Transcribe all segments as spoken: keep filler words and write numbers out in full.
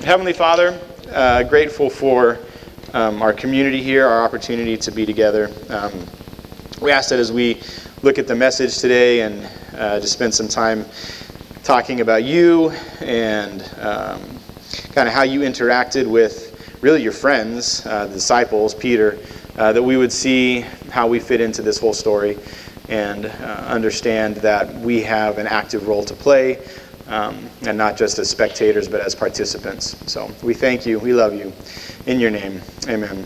Heavenly Father, uh, grateful for um, our community here, our opportunity to be together. Um, we ask that as we look at the message today and uh, just spend some time talking about you and um, kind of how you interacted with really your friends, uh, the disciples, Peter, uh, that we would see how we fit into this whole story and uh, understand that we have an active role to play. Um, and not just as spectators, but as participants. So we thank you. We love you. In your name, amen.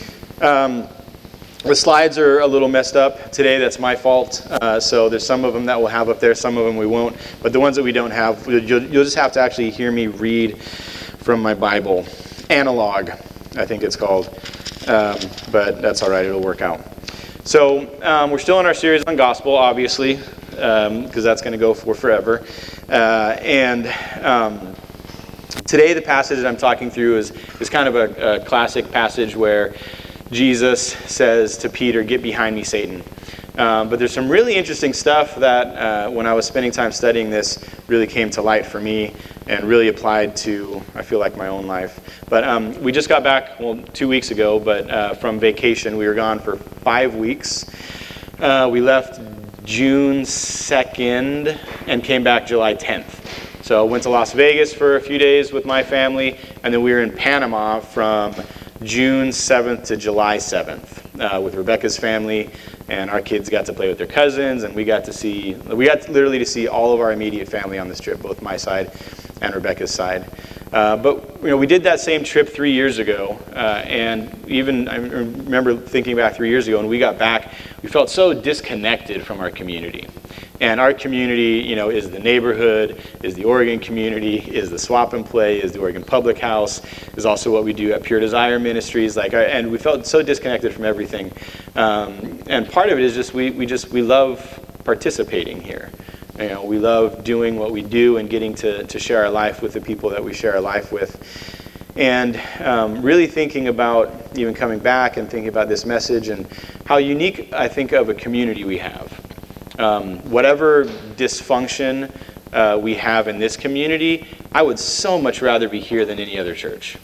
Um, the slides are a little messed up today. That's my fault. Uh, so there's some of them that we'll have up there, some of them we won't. But the ones that we don't have, you'll, you'll just have to actually hear me read from my Bible. Analog, I think it's called. Um, but that's all right. It'll work out. So um, we're still in our series on gospel, obviously, because um, that's going to go for forever. Uh, and um, today the passage that I'm talking through is, is kind of a, a classic passage where Jesus says to Peter, "Get behind me, Satan." Um, but there's some really interesting stuff that uh, when I was spending time studying this really came to light for me and really applied to, I feel like, my own life. But um, we just got back, well, two weeks ago, but uh, from vacation. We were gone for five weeks. Uh, we left June second and came back July tenth. So went to Las Vegas for a few days with my family, and then we were in Panama from June seventh to July seventh uh, with Rebecca's family, and our kids got to play with their cousins, and we got to see, we got to literally to see all of our immediate family on this trip, both my side and Rebecca's side. Uh, but you know, we did that same trip three years ago, uh, and even I remember thinking back three years ago, when we got back, we felt so disconnected from our community. And our community, you know, is the neighborhood, is the Oregon community, is the Swap and Play, is the Oregon Public House, is also what we do at Pure Desire Ministries. Like, and we felt so disconnected from everything. Um, and part of it is just we we just we love participating here. You know, we love doing what we do and getting to, to share our life with the people that we share our life with. And um, really thinking about even coming back and thinking about this message and how unique I think of a community we have. Um, whatever dysfunction uh, we have in this community, I would so much rather be here than any other church.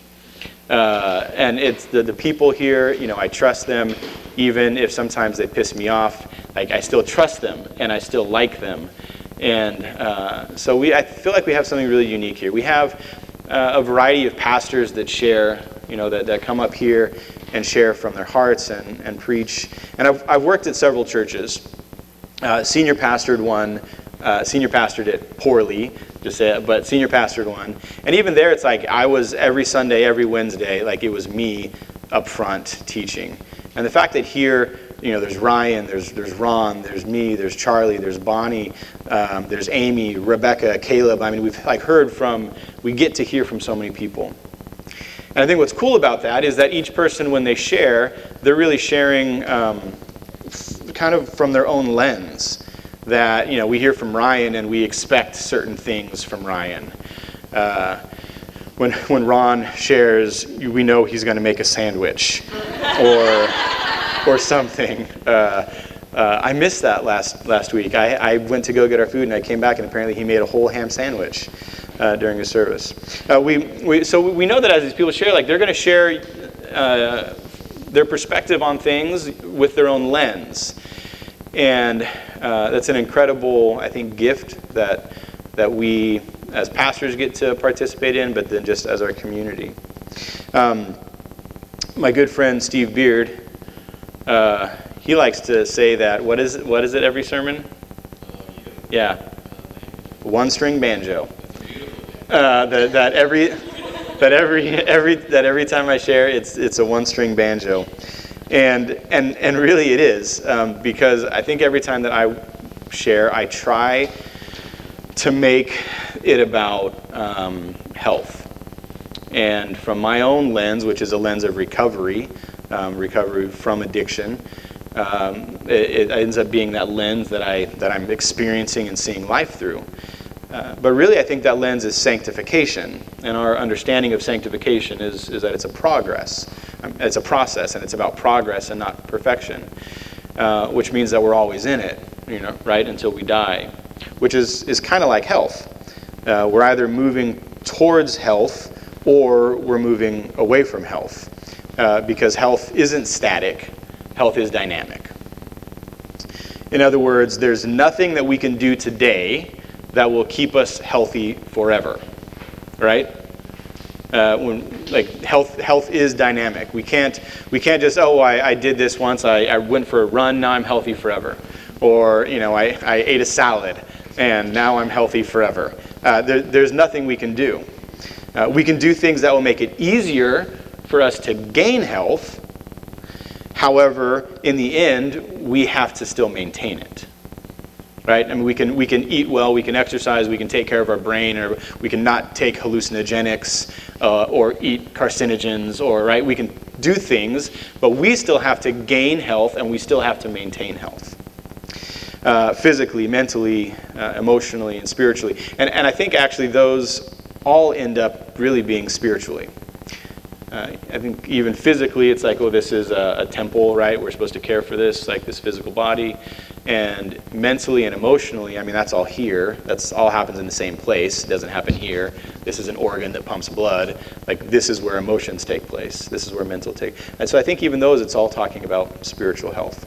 Uh, and it's the, the people here, you know, I trust them, even if sometimes they piss me off. Like, I still trust them and I still like them. And uh, so we, I feel like we have something really unique here. We have uh, a variety of pastors that share, you know, that, that come up here and share from their hearts and, and preach. And I've, I've worked at several churches. Uh, senior pastored one, uh, senior pastored it poorly, just say it, but senior pastored one. And even there, it's like I was every Sunday, every Wednesday, like it was me up front teaching. And the fact that here, you know, there's Ryan, there's there's Ron, there's me, there's Charlie, there's Bonnie, um, there's Amy, Rebecca, Caleb. I mean, we've like heard from, we get to hear from so many people. And I think what's cool about that is that each person, when they share, they're really sharing um, f- kind of from their own lens. That, you know, we hear from Ryan and we expect certain things from Ryan. Uh, when when Ron shares, we know he's going to make a sandwich, or. or something. Uh, uh, I missed that last last week. I, I went to go get our food, and I came back, and apparently he made a whole ham sandwich uh, during the service. Uh, we, we so we know that as these people share, like they're going to share uh, their perspective on things with their own lens, and uh, that's an incredible, I think, gift that that we as pastors get to participate in, but then just as our community. Um, my good friend Steve Beard. Uh, he likes to say that, what is it, what is it every sermon? Yeah. One string banjo. Uh, that, that every that every every that every time I share, it's it's a one string banjo. And and and really it is, um, because I think every time that I share, I try to make it about um, health. And from my own lens, which is a lens of recovery, Um, recovery from addiction, um, it, it ends up being that lens that I that I'm experiencing and seeing life through. Uh, but really, I think that lens is sanctification, and our understanding of sanctification is is that it's a progress, um, it's a process, and it's about progress and not perfection, uh, which means that we're always in it, you know, right until we die, which is is kind of like health. Uh, we're either moving towards health or we're moving away from health. Uh, because health isn't static, health is dynamic. In other words, there's nothing that we can do today that will keep us healthy forever, right? Uh, when like health, health is dynamic. We can't, we can't just oh I, I did this once. I, I went for a run. Now I'm healthy forever, or you know I, I ate a salad and now I'm healthy forever. Uh, there, there's nothing we can do. Uh, we can do things that will make it easier for us to gain health. However, in the end, we have to still maintain it. Right? I mean, we can we can eat well, we can exercise, we can take care of our brain, or we can not take hallucinogenics uh, or eat carcinogens, or right? We can do things, but we still have to gain health, and we still have to maintain health, uh, physically, mentally, uh, emotionally, and spiritually. And and I think actually those all end up really being spiritually. Uh, I think even physically, it's like, oh, this is a, a temple, right? We're supposed to care for this, like this physical body. And mentally and emotionally, I mean, that's all here. That's all happens in the same place. It doesn't happen here. This is an organ that pumps blood. Like, this is where emotions take place. This is where mental take. And so I think even those, it's all talking about spiritual health.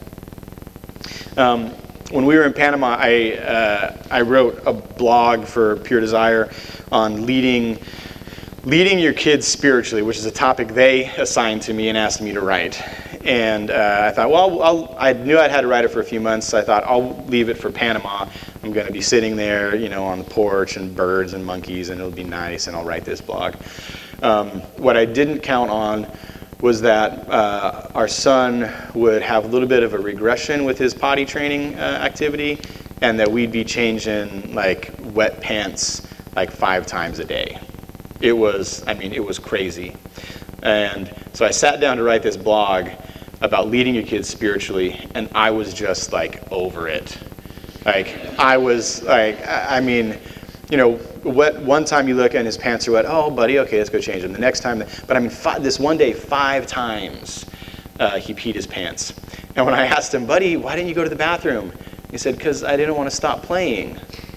Um, when we were in Panama, I uh, I wrote a blog for Pure Desire on leading leading your kids spiritually, which is a topic they assigned to me and asked me to write. And uh, I thought, well, I'll, I knew I'd had to write it for a few months, so I thought I'll leave it for Panama. I'm going to be sitting there, you know, on the porch and birds and monkeys, and it'll be nice, and I'll write this blog. Um, what I didn't count on was that uh, our son would have a little bit of a regression with his potty training uh, activity, and that we'd be changing like wet pants like five times a day. It was, I mean, it was crazy. And so I sat down to write this blog about leading your kids spiritually, and I was just like over it. Like, I was like, I mean, you know, wet, one time you look and his pants are wet, oh, buddy, okay, let's go change them. The next time, but I mean, five, this one day, five times uh, he peed his pants. And when I asked him, buddy, why didn't you go to the bathroom? He said, because I didn't want to stop playing.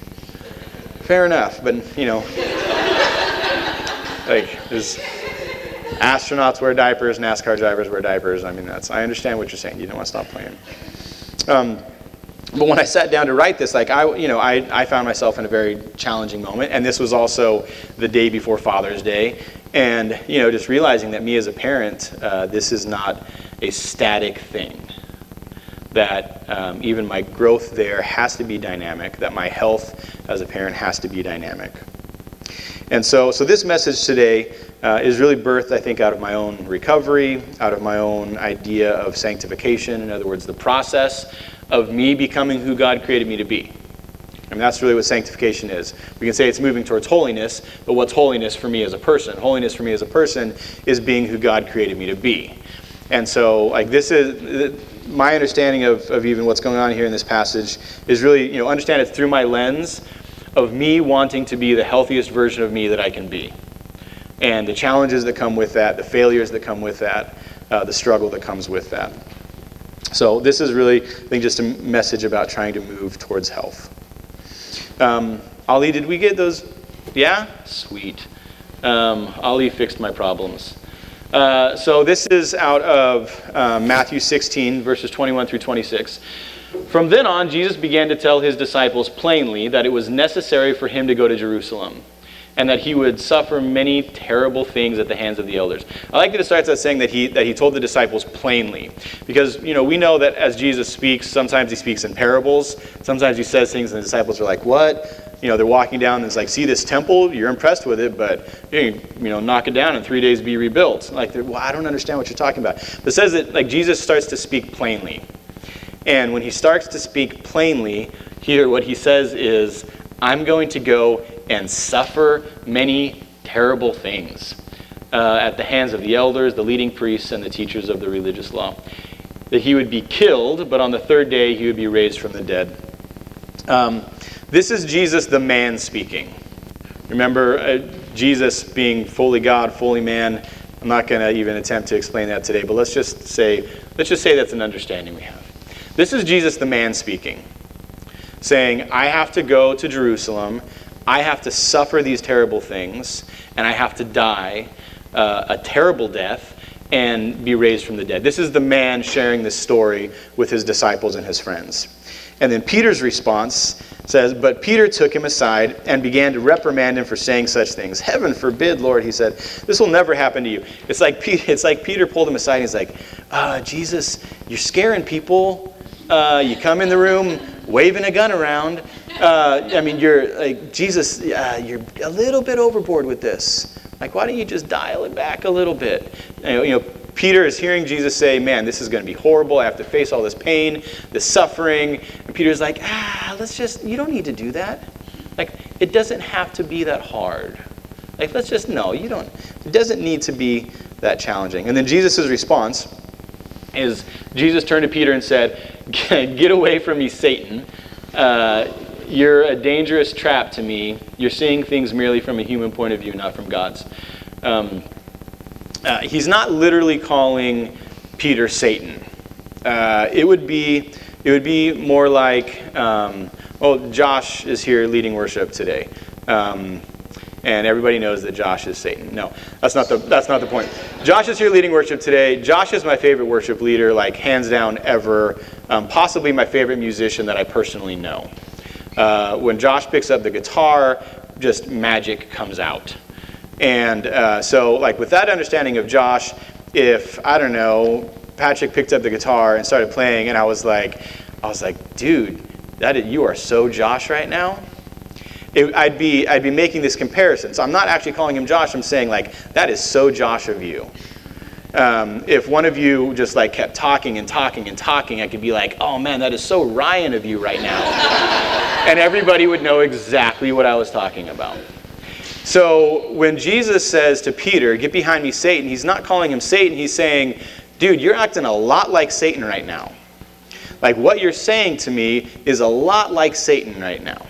Fair enough, but, you know, like, there's astronauts wear diapers, NASCAR drivers wear diapers. I mean, that's, I understand what you're saying. You don't want to stop playing. Um, but when I sat down to write this, like I, you know, I, I found myself in a very challenging moment, and this was also the day before Father's Day, and you know, just realizing that me as a parent, uh, this is not a static thing. That um, even my growth there has to be dynamic. That my health as a parent has to be dynamic. And so, so this message today uh, is really birthed, I think, out of my own recovery, out of my own idea of sanctification. In other words, the process of me becoming who God created me to be. I mean, that's really what sanctification is. We can say it's moving towards holiness, but what's holiness for me as a person? Holiness for me as a person is being who God created me to be. And so, like, this is my understanding of, of even what's going on here in this passage is really, you know, understand it through my lens of me wanting to be the healthiest version of me that I can be. And the challenges that come with that, the failures that come with that, uh, the struggle that comes with that. So this is really, I think, just a message about trying to move towards health. Um, Ali, did we get those? Yeah? Sweet. Um, Ali fixed my problems. Uh, so this is out of uh, Matthew sixteen, verses twenty-one through twenty-six. From then on, Jesus began to tell his disciples plainly that it was necessary for him to go to Jerusalem, and that he would suffer many terrible things at the hands of the elders. I like that it starts out saying that he that he told the disciples plainly, because you know we know that as Jesus speaks, sometimes he speaks in parables, sometimes he says things, and the disciples are like, "What?" You know, they're walking down, and it's like, "See this temple? You're impressed with it, but you know, knock it down in three days, be rebuilt." Like, well, I don't understand what you're talking about. But it says that like Jesus starts to speak plainly. And when he starts to speak plainly, here what he says is, I'm going to go and suffer many terrible things uh, at the hands of the elders, the leading priests, and the teachers of the religious law. That he would be killed, but on the third day he would be raised from the dead. Um, this is Jesus the man speaking. Remember, uh, Jesus being fully God, fully man. I'm not going to even attempt to explain that today, but let's just say, let's just say that's an understanding we have. This is Jesus the man speaking, saying, I have to go to Jerusalem. I have to suffer these terrible things, and I have to die uh, a terrible death and be raised from the dead. This is the man sharing this story with his disciples and his friends. And then Peter's response says, "But Peter took him aside and began to reprimand him for saying such things. 'Heaven forbid, Lord,' he said, 'this will never happen to you.'" It's like Peter, it's like Peter pulled him aside and he's like, uh, "Jesus, you're scaring people. Uh, you come in the room waving a gun around. Uh, I mean, you're like, Jesus, uh, you're a little bit overboard with this. Like, why don't you just dial it back a little bit?" You know, you know Peter is hearing Jesus say, "Man, this is going to be horrible. I have to face all this pain, this suffering." And Peter's like, ah, let's just, you don't need to do that. Like, it doesn't have to be that hard. Like, let's just, no, you don't, it doesn't need to be that challenging. And then Jesus' response is, Jesus turned to Peter and said, "Get away from me, Satan. Uh, you're a dangerous trap to me. You're seeing things merely from a human point of view, not from God's." Um, Uh, he's not literally calling Peter Satan. Uh, it would be it would be more like, um, well, Josh is here leading worship today, um, and everybody knows that Josh is Satan. No, that's not the that's not the point. Josh is here leading worship today. Josh is my favorite worship leader, like hands down ever. Um, possibly my favorite musician that I personally know. Uh, when Josh picks up the guitar, just magic comes out. And uh, so, like, with that understanding of Josh, if, I don't know, Patrick picked up the guitar and started playing, and I was like, I was like, dude, that is, you are so Josh right now. It, I'd be I'd be making this comparison. So I'm not actually calling him Josh. I'm saying, like, that is so Josh of you. Um, if one of you just, like, kept talking and talking and talking, I could be like, oh, man, that is so Ryan of you right now. And everybody would know exactly what I was talking about. So when Jesus says to Peter, "Get behind me, Satan," he's not calling him Satan. He's saying, dude, you're acting a lot like Satan right now. Like, what you're saying to me is a lot like Satan right now.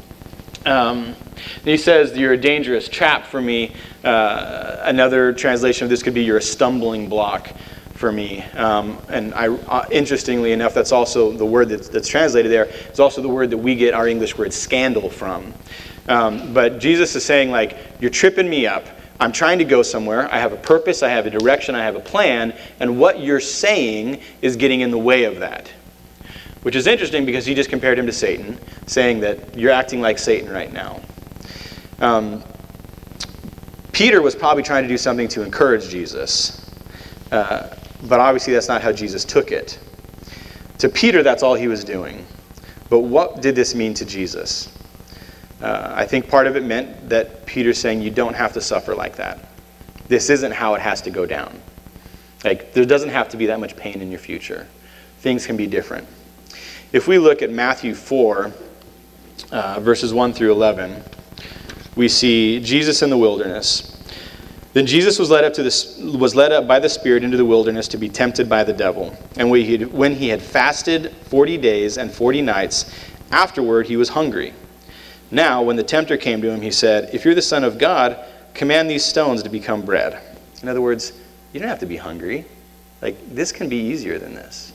Um, and he says, "You're a dangerous trap for me." Uh, another translation of this could be, "You're a stumbling block for me." Um, and I, uh, interestingly enough, that's also the word that's, that's translated there. It's also the word that we get our English word scandal from. Um, but Jesus is saying, like, you're tripping me up. I'm trying to go somewhere. I have a purpose. I have a direction. I have a plan. And what you're saying is getting in the way of that. Which is interesting because he just compared him to Satan, saying that you're acting like Satan right now. Um, Peter was probably trying to do something to encourage Jesus. Uh, but obviously that's not how Jesus took it. To Peter, that's all he was doing. But what did this mean to Jesus? Uh, I think part of it meant that Peter's saying you don't have to suffer like that. This isn't how it has to go down. Like, there doesn't have to be that much pain in your future. Things can be different. If we look at Matthew four, uh, verses one through eleven, we see Jesus in the wilderness. Then Jesus was led up to this, was led up by the Spirit into the wilderness to be tempted by the devil. And when he had, when he had fasted forty days and forty nights, afterward he was hungry. Now, when the tempter came to him, he said, "If you're the Son of God, command these stones to become bread." In other words, you don't have to be hungry. Like, this can be easier than this.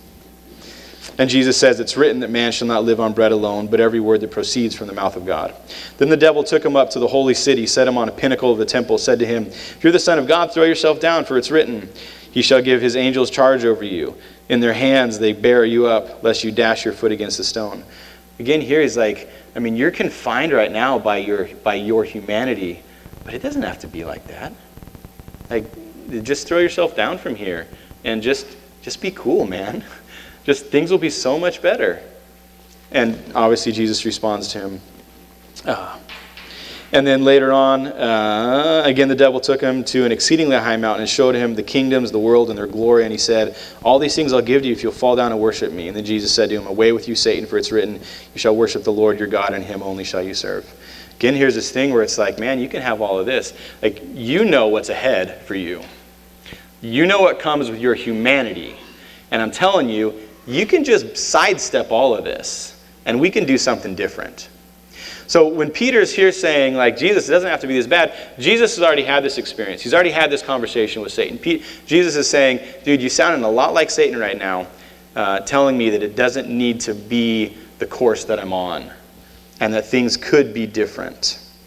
And Jesus says, "It's written that man shall not live on bread alone, but every word that proceeds from the mouth of God." Then the devil took him up to the holy city, set him on a pinnacle of the temple, said to him, "If you're the Son of God, throw yourself down, for it's written, he shall give his angels charge over you. In their hands they bear you up, lest you dash your foot against a stone." Again, here he's like, I mean, you're confined right now by your by your humanity, but it doesn't have to be like that. Like, just throw yourself down from here and just just be cool, man. Just things will be so much better. And obviously Jesus responds to him. Uh, and then later on, uh, again the devil took him to an exceedingly high mountain and showed him the kingdoms, the world, and their glory. And he said, "All these things I'll give to you if you'll fall down and worship me." And then Jesus said to him, "Away with you, Satan, for it's written, you shall worship the Lord your God, and him only shall you serve." Again, here's this thing where it's like, man, you can have all of this. Like, you know what's ahead for you. You know what comes with your humanity. And I'm telling you, you can just sidestep all of this, and we can do something different. So when Peter's here saying, like, Jesus, it doesn't have to be this bad, Jesus has already had this experience. He's already had this conversation with Satan. Pe- Jesus is saying, dude, you're sounding a lot like Satan right now, uh, telling me that it doesn't need to be the course that I'm on, and that things could be different.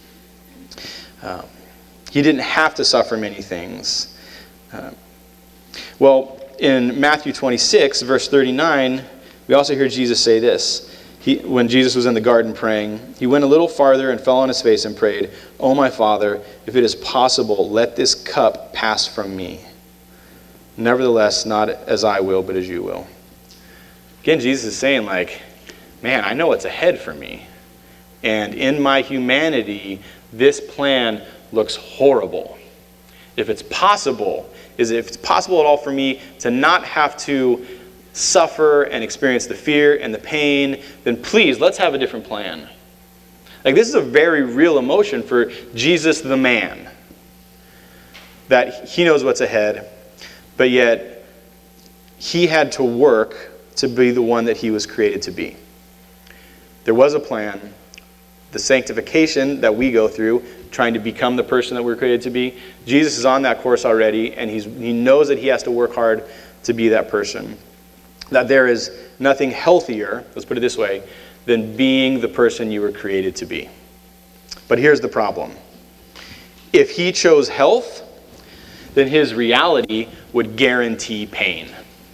Um, he didn't have to suffer many things. Uh, well, in Matthew twenty-six, verse thirty-nine, we also hear Jesus say this. He, when Jesus was in the garden praying, he went a little farther and fell on his face and prayed, "O my Father, if it is possible, let this cup pass from me. Nevertheless, not as I will, but as you will." Again, Jesus is saying, like, man, I know what's ahead for me. And in my humanity, this plan looks horrible. If it's possible, is if it's possible at all for me to not have to suffer and experience the fear and the pain, then please, let's have a different plan. Like, this is a very real emotion for Jesus the man. That he knows what's ahead, but yet he had to work to be the one that he was created to be. There was a plan. The sanctification that we go through, trying to become the person that we're created to be, Jesus is on that course already, and he's, he knows that he has to work hard to be that person. That there is nothing healthier, let's put it this way, than being the person you were created to be. But here's the problem. If he chose health, then his reality would guarantee pain.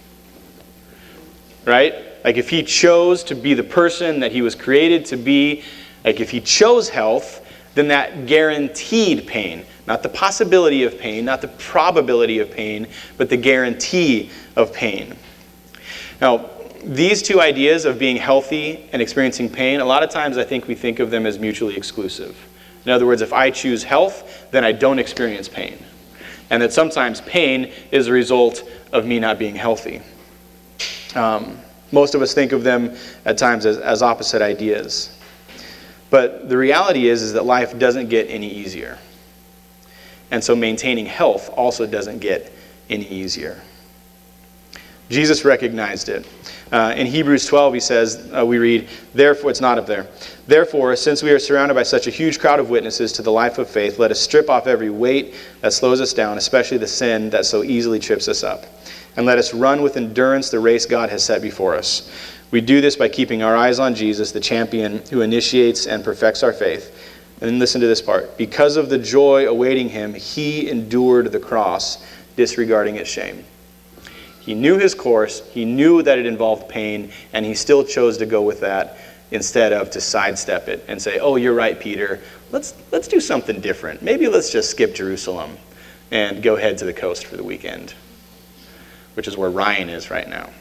Right? Like, if he chose to be the person that he was created to be, like if he chose health, then that guaranteed pain. Not the possibility of pain, not the probability of pain, but the guarantee of pain. Now, these two ideas of being healthy and experiencing pain, a lot of times I think we think of them as mutually exclusive. In other words, if I choose health, then I don't experience pain. And that sometimes pain is a result of me not being healthy. Um, most of us think of them at times as, as opposite ideas. But the reality is, is that life doesn't get any easier. And so maintaining health also doesn't get any easier. Jesus recognized it. Uh, in Hebrews twelve, he says, uh, we read, therefore, it's not up there. Therefore, since we are surrounded by such a huge crowd of witnesses to the life of faith, let us strip off every weight that slows us down, especially the sin that so easily trips us up. And let us run with endurance the race God has set before us. We do this by keeping our eyes on Jesus, the champion who initiates and perfects our faith. And then listen to this part. Because of the joy awaiting him, he endured the cross, disregarding its shame. He knew his course, he knew that it involved pain, and he still chose to go with that instead of to sidestep it and say, oh, you're right, Peter. Let's, let's do something different. Maybe let's just skip Jerusalem and go head to the coast for the weekend, which is where Ryan is right now.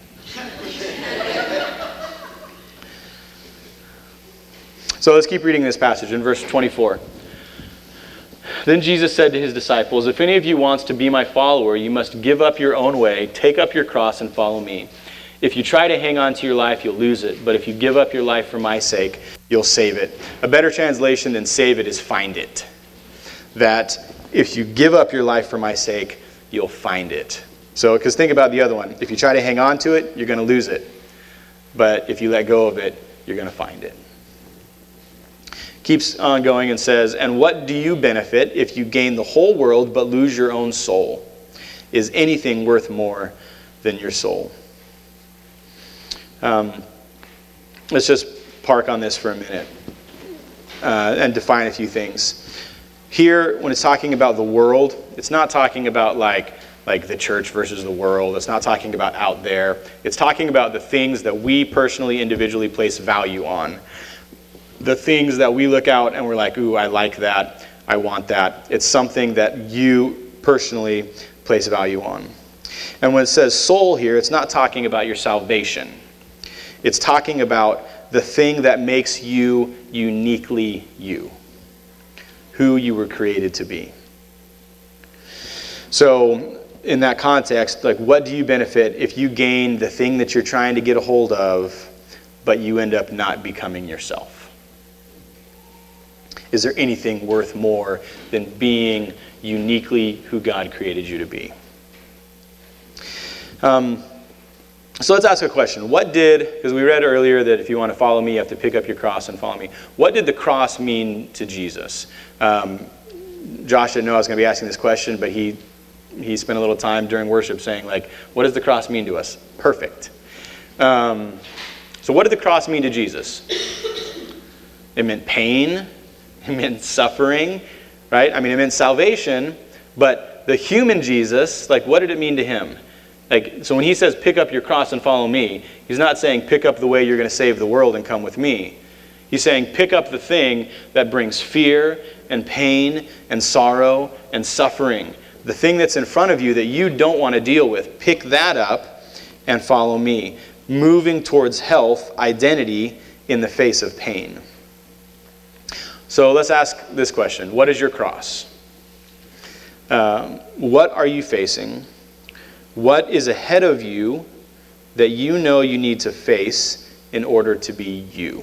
So let's keep reading this passage in verse twenty-four. Then Jesus said to his disciples, if any of you wants to be my follower, you must give up your own way, take up your cross, and follow me. If you try to hang on to your life, you'll lose it. But if you give up your life for my sake, you'll save it. A better translation than save it is find it. That if you give up your life for my sake, you'll find it. So, because think about the other one. If you try to hang on to it, you're going to lose it. But if you let go of it, you're going to find it. Keeps on going and says, and what do you benefit if you gain the whole world but lose your own soul? Is anything worth more than your soul? Um, let's just park on this for a minute uh, and define a few things. Here, when it's talking about the world, it's not talking about like, like the church versus the world. It's not talking about out there. It's talking about the things that we personally, individually place value on. The things that we look out and we're like, ooh, I like that, I want that. It's something that you personally place value on. And when it says soul here, it's not talking about your salvation. It's talking about the thing that makes you uniquely you, who you were created to be. So in that context, like, what do you benefit if you gain the thing that you're trying to get a hold of, but you end up not becoming yourself? Is there anything worth more than being uniquely who God created you to be? Um, so let's ask a question. What did, because we read earlier that if you want to follow me, you have to pick up your cross and follow me. What did the cross mean to Jesus? Um, Josh didn't know I was going to be asking this question, but he he spent a little time during worship saying, like, what does the cross mean to us? Perfect. Um, so what did the cross mean to Jesus? It meant pain. It meant suffering. right? I mean, it meant salvation, but the human Jesus, like, what did it mean to him? Like, so when he says, pick up your cross and follow me, he's not saying, pick up the way you're going to save the world and come with me. He's saying, pick up the thing that brings fear and pain and sorrow and suffering. The thing that's in front of you that you don't want to deal with, pick that up and follow me. Moving towards health, identity in the face of pain. So let's ask this question. What is your cross? Um, what are you facing? What is ahead of you that you know you need to face in order to be you?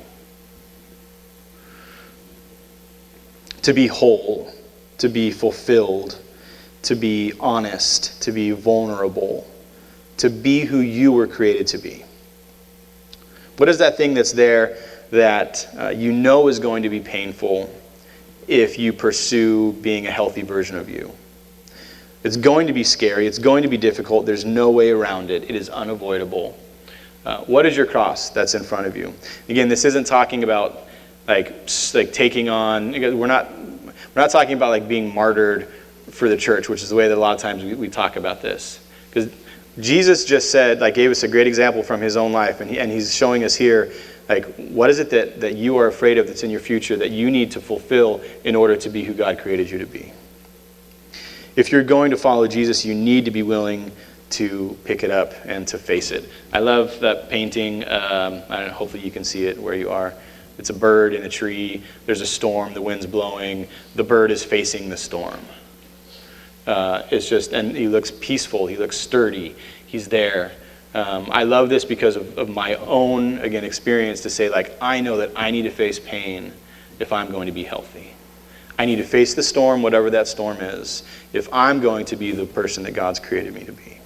To be whole, to be fulfilled, to be honest, to be vulnerable, to be who you were created to be. What is that thing that's there that uh, you know is going to be painful if you pursue being a healthy version of you? It's going to be scary. It's going to be difficult. There's no way around it. It is unavoidable. Uh, what is your cross that's in front of you? Again, this isn't talking about like like taking on. We're not we're not talking about like being martyred for the church, which is the way that a lot of times we, we talk about this. Because Jesus just said, like, gave us a great example from his own life, and he, and he's showing us here, like, what is it that that you are afraid of that's in your future that you need to fulfill in order to be who God created you to be? If you're going to follow Jesus, you need to be willing to pick it up and to face it. I love that painting. Um, I don't know, hopefully you can see it where you are. It's a bird in a tree. There's a storm. The wind's blowing. The bird is facing the storm. Uh, it's just, and he looks peaceful. He looks sturdy. He's there. Um, I love this because of, of my own, again, experience to say, like, I know that I need to face pain if I'm going to be healthy. I need to face the storm, whatever that storm is, if I'm going to be the person that God's created me to be.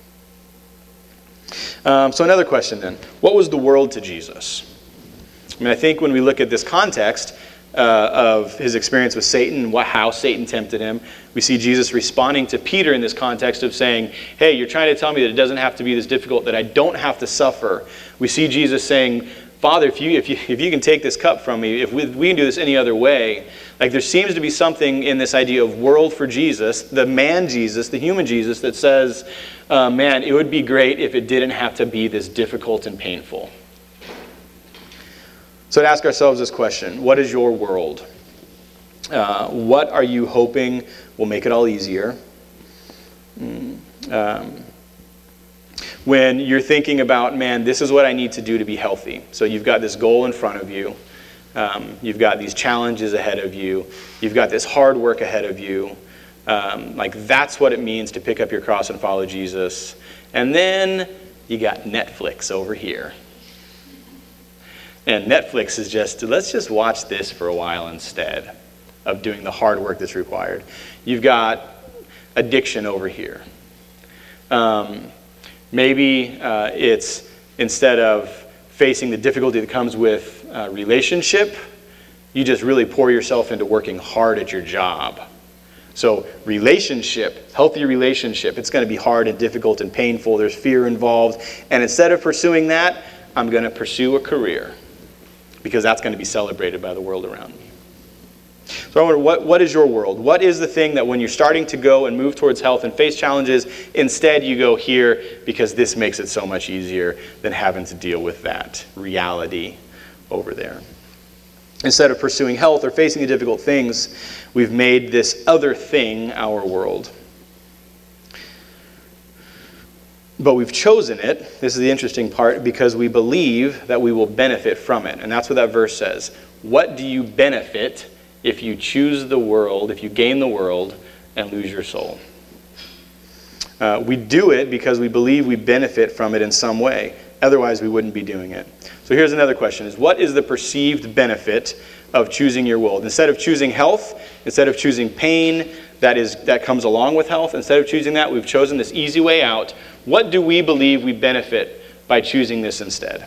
Um, so another question then. What was the world to Jesus? I mean, I think when we look at this context uh, of his experience with Satan and what, how Satan tempted him, we see Jesus responding to Peter in this context of saying, hey, you're trying to tell me that it doesn't have to be this difficult, that I don't have to suffer. We see Jesus saying, Father, if you if you if you can take this cup from me, if we, we can do this any other way, like there seems to be something in this idea of world for Jesus, the man Jesus, the human Jesus, that says, uh, man, it would be great if it didn't have to be this difficult and painful. So to ask ourselves this question, what is your world? Uh, what are you hoping will make it all easier? Mm, um, When you're thinking about, man, this is what I need to do to be healthy. So you've got this goal in front of you. Um, you've got these challenges ahead of you. You've got this hard work ahead of you. Um, like that's what it means to pick up your cross and follow Jesus. And then you got Netflix over here. And Netflix is just, let's just watch this for a while instead of doing the hard work that's required. You've got addiction over here. Um, Maybe uh, it's instead of facing the difficulty that comes with uh, relationship, you just really pour yourself into working hard at your job. So relationship, healthy relationship, it's going to be hard and difficult and painful. There's fear involved. And instead of pursuing that, I'm going to pursue a career because that's going to be celebrated by the world around me. So I wonder, what, what is your world? What is the thing that when you're starting to go and move towards health and face challenges, instead you go here because this makes it so much easier than having to deal with that reality over there? Instead of pursuing health or facing the difficult things, we've made this other thing our world. But we've chosen it, this is the interesting part, because we believe that we will benefit from it. And that's what that verse says. What do you benefit if you choose the world, if you gain the world and lose your soul? Uh, we do it because we believe we benefit from it in some way. Otherwise, we wouldn't be doing it. So here's another question, is what is the perceived benefit of choosing your world? Instead of choosing health, instead of choosing pain that is that comes along with health, instead of choosing that, we've chosen this easy way out. What do we believe we benefit by choosing this instead?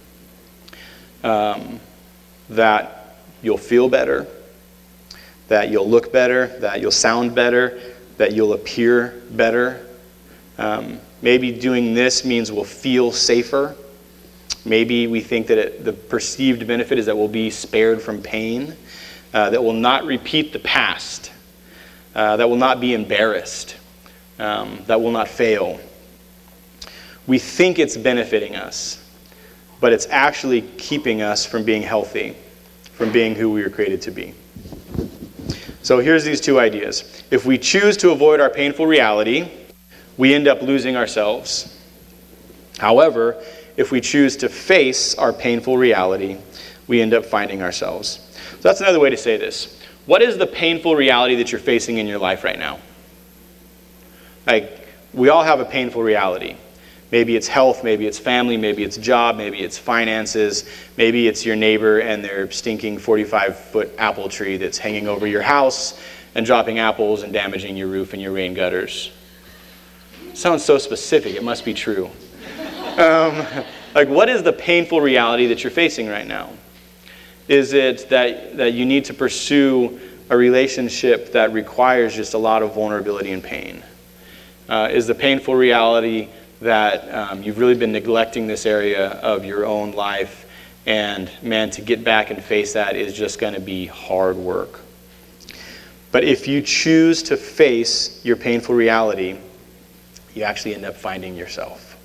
Um, that you'll feel better, that you'll look better, that you'll sound better, that you'll appear better. Um, maybe doing this means we'll feel safer. Maybe we think that it, the perceived benefit is that we'll be spared from pain, uh, that we'll not repeat the past. uh, that will not be embarrassed, um, that will not fail. We think it's benefiting us, but it's actually keeping us from being healthy, from being who we were created to be. So here's these two ideas. If we choose to avoid our painful reality, we end up losing ourselves. However, if we choose to face our painful reality, we end up finding ourselves. So that's another way to say this. What is the painful reality that you're facing in your life right now? Like, we all have a painful reality. Maybe it's health, maybe it's family, maybe it's job, maybe it's finances, maybe it's your neighbor and their stinking forty-five foot apple tree that's hanging over your house and dropping apples and damaging your roof and your rain gutters. Sounds so specific, it must be true. Um, like, what is the painful reality that you're facing right now? Is it that, that you need to pursue a relationship that requires just a lot of vulnerability and pain? Uh, is the painful reality that um, you've really been neglecting this area of your own life, and man, to get back and face that is just going to be hard work? But if you choose to face your painful reality, you actually end up finding yourself.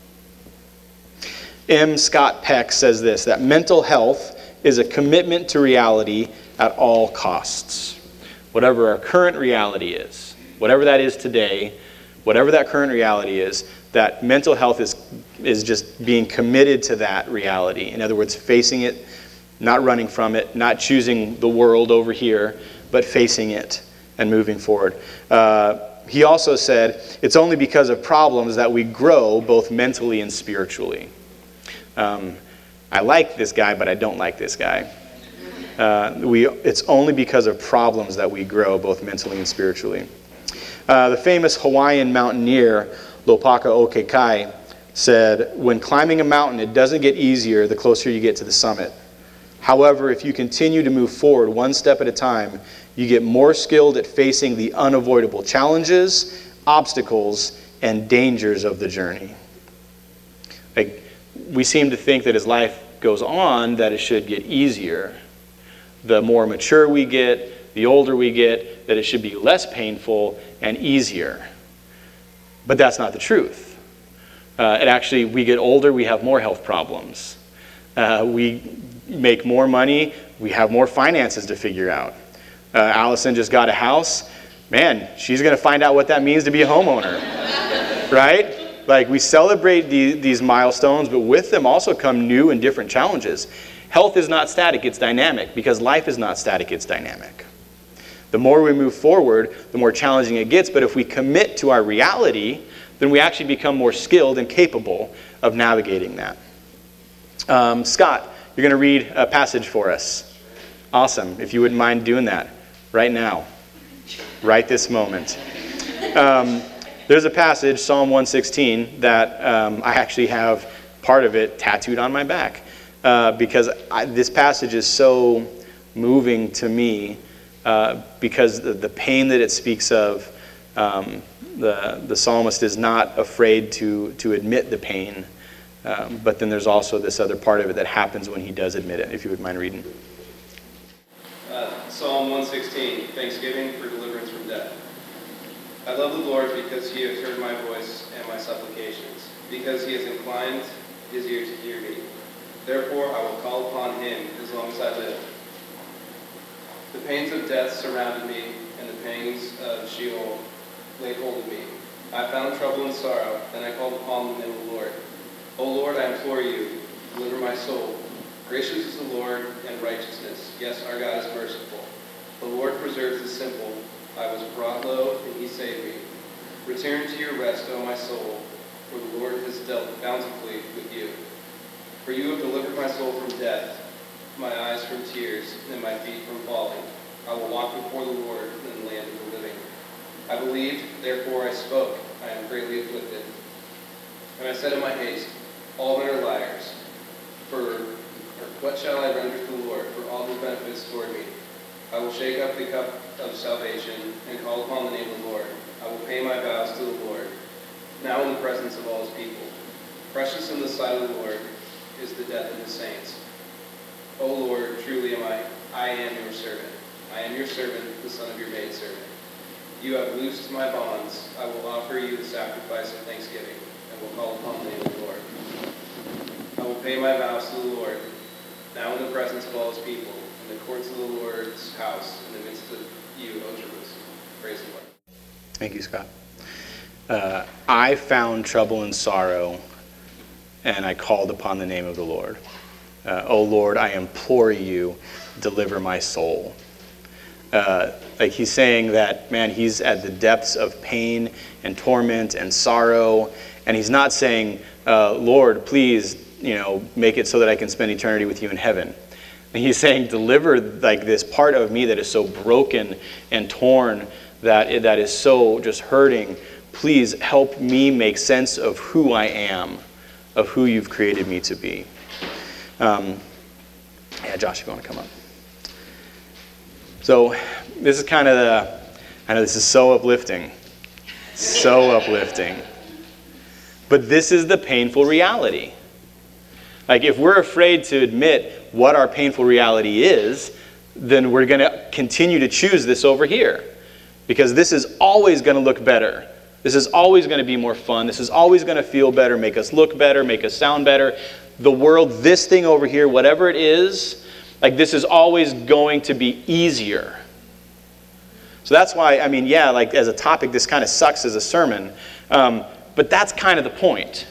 M. Scott Peck says this, that mental health is a commitment to reality at all costs. Whatever our current reality is, whatever that is today, whatever that current reality is, that mental health is is just being committed to that reality. In other words, facing it, not running from it, not choosing the world over here, but facing it and moving forward. Uh, he also said, it's only because of problems that we grow both mentally and spiritually. Um, I like this guy, but I don't like this guy. Uh, we, it's only because of problems that we grow both mentally and spiritually. Uh, the famous Hawaiian mountaineer, Lopaka Okekai, said, when climbing a mountain, it doesn't get easier the closer you get to the summit. However, if you continue to move forward one step at a time, you get more skilled at facing the unavoidable challenges, obstacles, and dangers of the journey. Like, we seem to think that as life goes on, that it should get easier. The more mature we get, the older we get, that it should be less painful and easier. But that's not the truth. Uh, it actually, we get older, we have more health problems. Uh, we make more money, we have more finances to figure out. Uh, Allison just got a house. Man, she's going to find out what that means to be a homeowner, right? Like, we celebrate the, these milestones, but with them also come new and different challenges. Health is not static, it's dynamic, because life is not static, it's dynamic. The more we move forward, the more challenging it gets, but if we commit to our reality, then we actually become more skilled and capable of navigating that. Um, Scott, you're going to read a passage for us. Awesome. If you wouldn't mind doing that right now, right this moment. Um, there's a passage, Psalm one sixteen, that um, I actually have part of it tattooed on my back uh, because I, this passage is so moving to me uh, because the, the pain that it speaks of. Um, the, the psalmist is not afraid to, to admit the pain, um, but then there's also this other part of it that happens when he does admit it, if you would mind reading. Uh, Psalm one sixteen, Thanksgiving for deliverance from death. I love the Lord because he has heard my voice and my supplications, because he has inclined his ear to hear me. Therefore I will call upon him as long as I live. The pains of death surrounded me, and the pangs of Sheol laid hold of me. I found trouble and sorrow, then I called upon the name of the Lord. O Lord, I implore you, deliver my soul. Gracious is the Lord and righteousness. Yes, our God is merciful. The Lord preserves the simple. I was brought low, and he saved me. Return to your rest, O my soul, for the Lord has dealt bountifully with you. For you have delivered my soul from death, my eyes from tears, and my feet from falling. I will walk before the Lord in the land of the living. I believed, therefore I spoke. I am greatly afflicted. And I said in my haste, all men are liars. For, for what shall I render to the Lord for all his benefits toward me? I will shake up the cup of salvation and call upon the name of the Lord. I will pay my vows to the Lord, now in the presence of all his people. Precious in the sight of the Lord is the death of his saints. O Lord, truly am I, I am your servant. I am your servant, the son of your maidservant. You have loosed my bonds. I will offer you the sacrifice of thanksgiving, and will call upon the name of the Lord. I will pay my vows to the Lord, now in the presence of all his people, in the courts of the Lord's house, in the midst of you, O Jerusalem. Praise the Lord. Thank you, Scott. Uh, I found trouble and sorrow, and I called upon the name of the Lord. Uh, O Lord, I implore you, deliver my soul. Uh, like he's saying that, man, he's at the depths of pain and torment and sorrow, and he's not saying, uh, Lord, please, you know, make it so that I can spend eternity with you in heaven. And he's saying, deliver like this part of me that is so broken and torn, that that is so just hurting. Please help me make sense of who I am, of who you've created me to be. Um, yeah, Josh, if you want to come up. So this is kind of the, I know this is so uplifting, so uplifting. But this is the painful reality. Like if we're afraid to admit what our painful reality is, then we're going to continue to choose this over here. Because this is always going to look better. This is always going to be more fun. This is always going to feel better, make us look better, make us sound better. The world, this thing over here, whatever it is, like this is always going to be easier. So that's why, I mean, yeah, like as a topic, this kind of sucks as a sermon. Um, but that's kind of the point.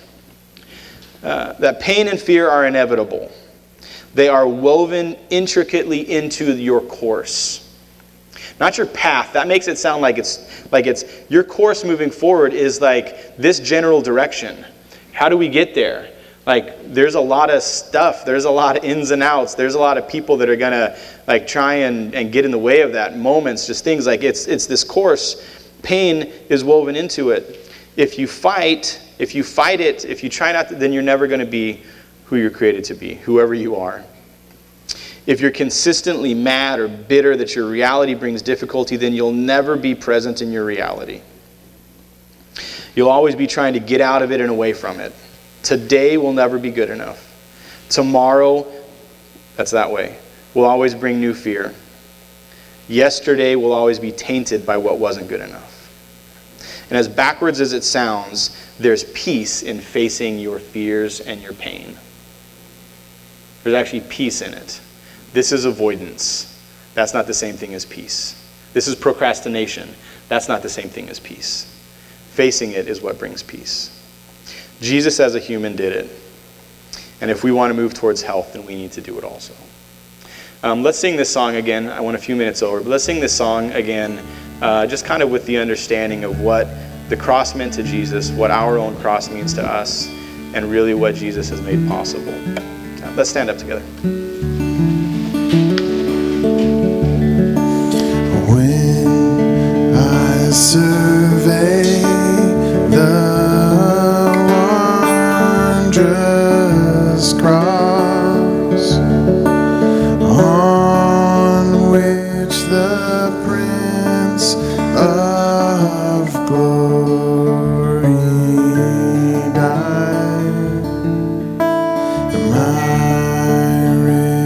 Uh, that pain and fear are inevitable. They are woven intricately into your course. Not your path. That makes it sound like it's like it's your course moving forward is like this general direction. How do we get there? Like there's a lot of stuff. There's a lot of ins and outs. There's a lot of people that are gonna like try and, and get in the way of that. Moments, just things like it's it's this course. Pain is woven into it. If you fight, if you fight it, if you try not to, then you're never going to be who you're created to be, whoever you are. If you're consistently mad or bitter that your reality brings difficulty, then you'll never be present in your reality. You'll always be trying to get out of it and away from it. Today will never be good enough. Tomorrow, that's that way, will always bring new fear. Yesterday will always be tainted by what wasn't good enough. And as backwards as it sounds, there's peace in facing your fears and your pain. There's actually peace in it. This is avoidance. That's not the same thing as peace. This is procrastination. That's not the same thing as peace. Facing it is what brings peace. Jesus as a human did it. And if we want to move towards health, then we need to do it also. Um, let's sing this song again. I want a few minutes over, but let's sing this song again, uh, just kind of with the understanding of what the cross meant to Jesus, what our own cross means to us, and really what Jesus has made possible. Uh, let's stand up together. When I survey the wondrous cross on which the Prince of Glory died, my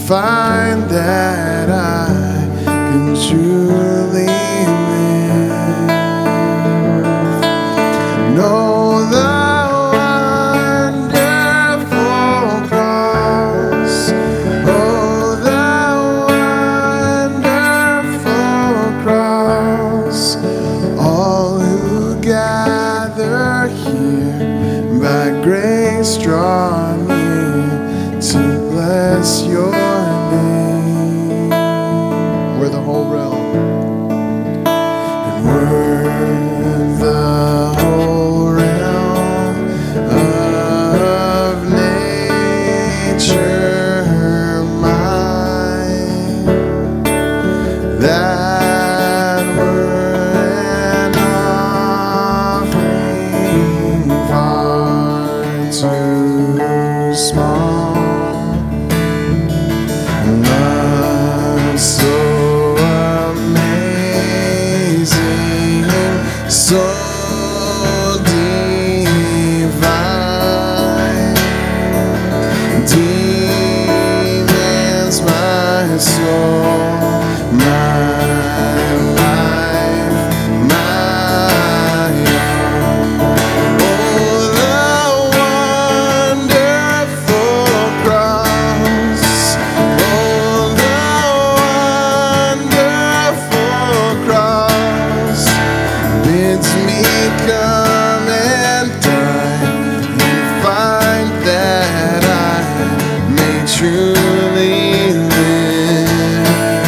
find that I can truly live. Know the wonderful cross, oh, the wonderful cross. All who gather here by grace draw near to bless your name. We're the whole realm, and we're the whole realm of nature mine, that were an offering far too small. Love so amazing, so divine, demands my soul, my life, my own. Oh, the wonderful cross, oh, the wonderful cross bids me come and die and find that I may truly live.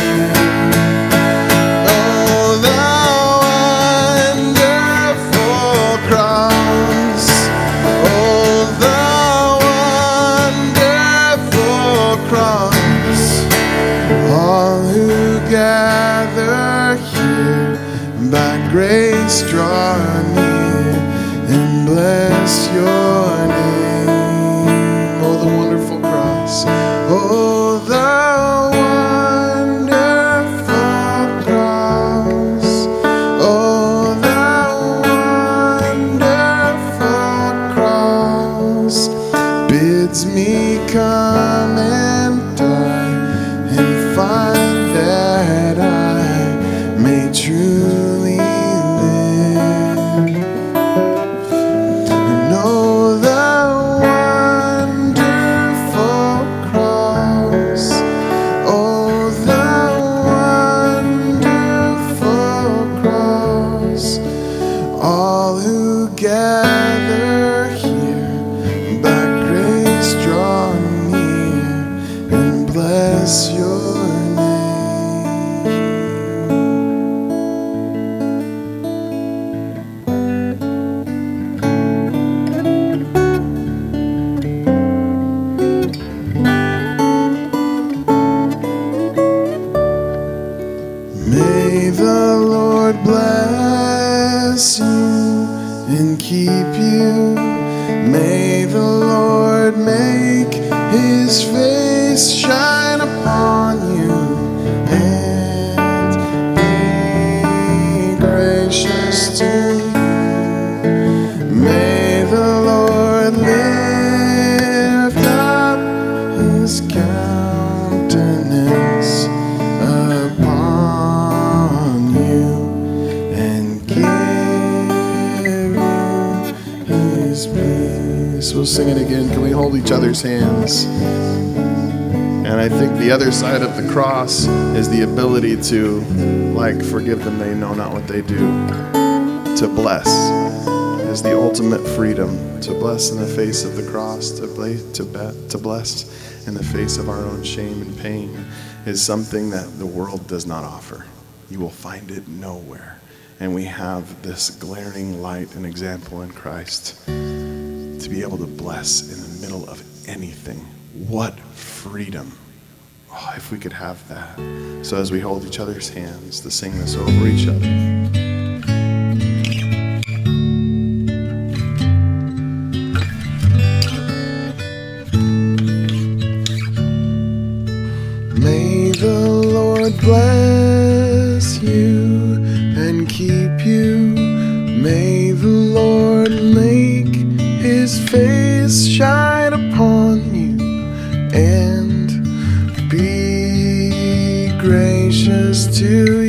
Oh, the wonderful cross, oh, the wonderful cross. All who gather here by grace draw near and bless your name. Oh, the wonderful cross. Oh, the wonderful cross. Oh, the wonderful cross bids me come and die and find that I may truly live. And know the wonderful cross, oh, the wonderful cross. All who gather here by grace draw near and bless your name. May the Lord bless you and keep you. May the Lord make his face shine upon you and be gracious to you. May the Lord lift up his countenance upon you and give you his peace. We'll sing it again. Can we hold each other's hands? And I think the other side of the cross is the ability to, like, forgive them, they know not what they do. To bless is the ultimate freedom. To bless in the face of the cross, to bless, to, be, to bless in the face of our own shame and pain is something that the world does not offer. You will find it nowhere. And we have this glaring light and example in Christ to be able to bless in the middle of anything. What freedom. Oh, if we could have that. So as we hold each other's hands to sing this over each other. May the Lord bless you and keep you. May the Lord make his face shine upon you and be to